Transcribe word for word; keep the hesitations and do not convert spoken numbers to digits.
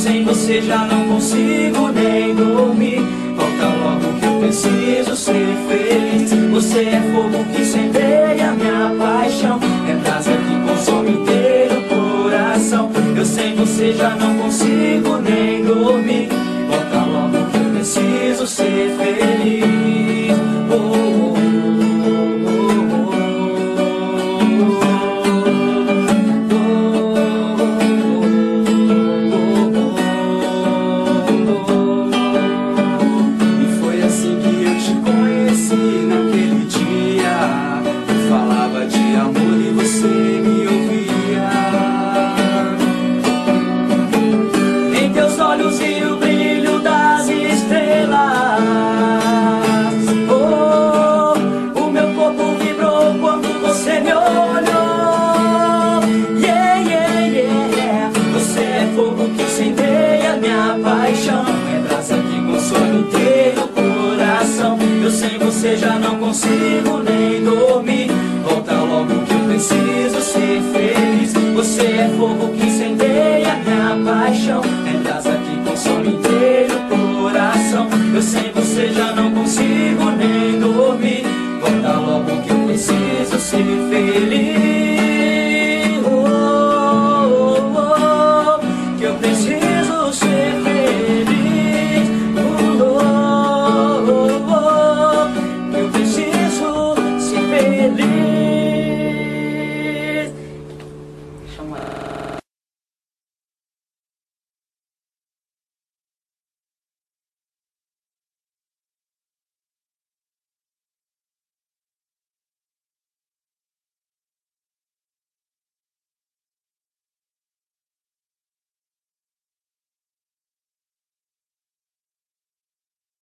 sem você já não consigo nem dormir. Volta logo que eu preciso ser feliz. Você é fogo que incendeia minha paixão, é brasa que consome inteiro o coração. Eu sem você já não consigo nem dormir. Volta logo que eu preciso ser feliz. Oh, oh, oh. Naquele dia eu falava de amor e você me ouvia. Em teus olhos vi o brilho das estrelas. Oh, o meu corpo vibrou quando você me olhou. Yeah, yeah, yeah. Você é fogo que incendeia minha paixão, é brasa que consome inteiro o coração. Eu sem você já não consigo